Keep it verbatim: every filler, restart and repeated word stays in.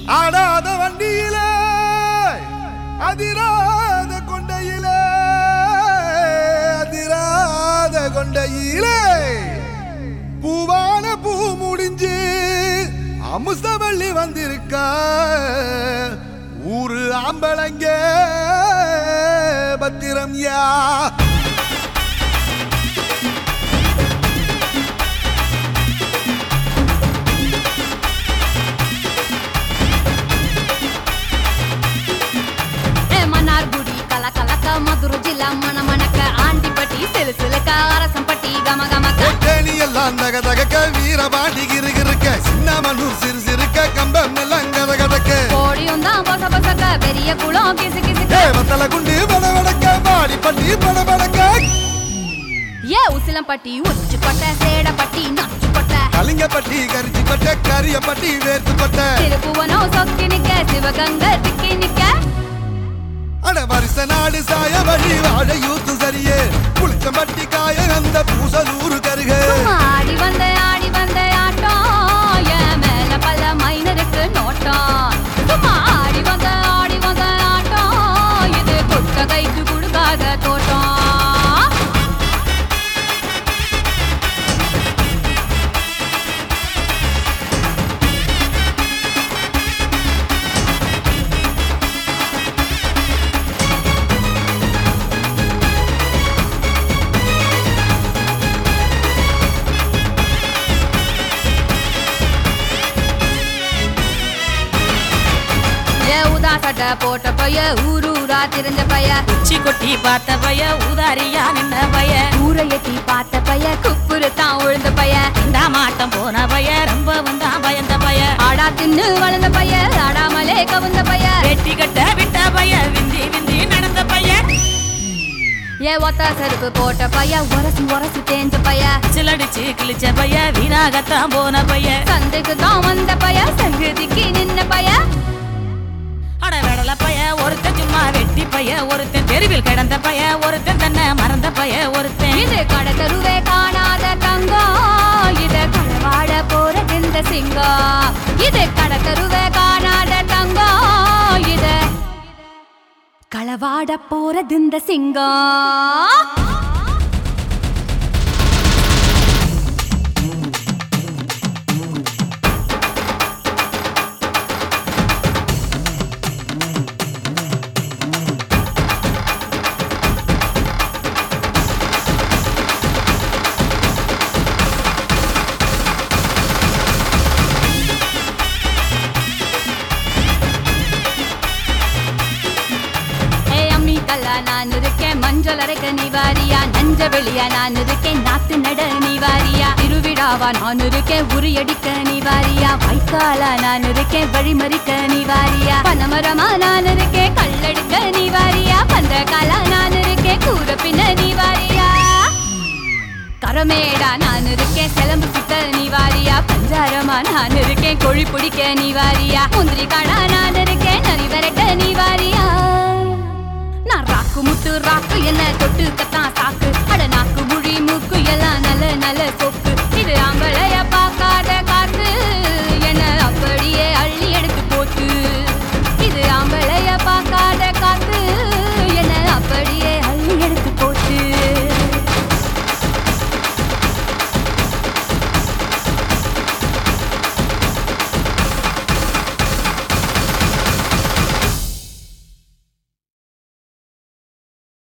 ஆடாத வண்டியிலே அதிராத கொண்டையிலே அதிராத கொண்டையிலே பூவான பூ முடிஞ்சு அமுசவள்ளி வந்திருக்க ஊரு ஆம்பளங்க பத்திரம் யா மதுரை ஜில்லா மன மணக்க ஆண்டிப்பட்டி சிலு சிலுக்க அரசம்பட்டி கம கமக்க தேனி எல்லாம் தக தகக்க வீரபாண்டி கிருகிருக்க சின்னமனூர் சிறு சிறுக்க கம்பம் எல்லாம் கத கதக்க கோடியும் தான் பொச பொசக்க பெரிய குளம் கிசு கிசுக்க வத்தல குண்டு பட வடக்க பாடிப்பட்டி பட வடக்க ஏ உசிலம்பட்டி உச்சுப்பட்ட சேடப்பட்டி நச்சுப்பட்ட கலிங்கப்பட்டி கரிச்சிப்பட்ட கரியப்பட்டி வேர்த்துப்பட்ட திருப்புவனம் சொக்கி நிக்க சிவகங்கை திக்கி நிக்க அட வருஷ நாடு சாய வழி வாழ யூத்து சரியே புளிச்சம்பட்டி காய அந்த பூசலூரு கருக ஆடி வந்த ஆடி வந்த ஆட்டம் என் மேல பல மைனருக்கு நோட்டம் சும்மா ஆடி வந்த ஆடி வந்த ஆட்டம் இது கொட்ட கைக்கு கொடுக்காத தோட்டம் சட்ட போட்ட பைய ஊரூரா திரிஞ்ச பைய உச்சி கொட்டி பார்த்த பைய ஊதாரியா நின்ன பைய ஊரை எட்டி பார்த்த பைய குப்புரு தான் உழுந்த பைய இந்த மாட்டம் போன பைய ரொம்ப வந்தா பயந்த பைய ஆடா தின்னு வளர்ந்த பைய ஆடாமலே கவுந்த பைய வெட்டி கட்ட விட்ட பைய விந்தி விந்தி நடந்த பைய ஏ ஒத்த செருப்பு போட்ட பைய உரசி உரசி தேஞ்ச பைய சிலடிச்சு கிழிச்ச பைய வீணாகத்தான் போன பைய சந்தைக்கு தான் வந்த பைய சங்கதிக்கு நின்ன பைய அட வெடல பைய ஒருத்தன் சும்மா வெட்டி பைய ஒருத்தன் தெருவில் கிடந்த பைய ஒருத்தன் தன்னை மறந்த பைய ஒருத்தன் இது கடை தெருவே காணாத தங்கம் இது களவாட போறது இந்த சிங்கம் இது கடை தெருவே காணாத தங்கம் இது களவாட போறது இந்த சிங்கம் நான் இருக்கேன் மஞ்சள் அரைக்க நீவாரியா நஞ்ச வெளியா நான் இருக்கேன் நாத்து நட நீவாரியா திருவிழாவா நான் இருக்கேன் உரியடிக்க நீவாரியா வைக்காலா நான் இருக்கேன் வழிமறிக்க நீவாரியா பனமரமா நான் இருக்கேன் கல்லடிக்க நீவாரியா பந்தகாலா நான் இருக்கேன் கூற பின்ன நீவாரியா கரமேடா நான் இருக்கேன் செலம்பு சுத்த நீவாரியா பஞ்சாரமா நான் இருக்கேன் கொழி பிடிக்க நீவாரியா முந்திரி காடா நான் இருக்கேன் நரி விரட்ட நீவாரியா நான் ராக்கு முத்து ராக்கு என்ன தொட்டு கத்தான் சாக்கு அட நாக்கு முழி மூக்கு எல்லாம் நல்ல நல்ல சொக்கு இது ஆம்பளைய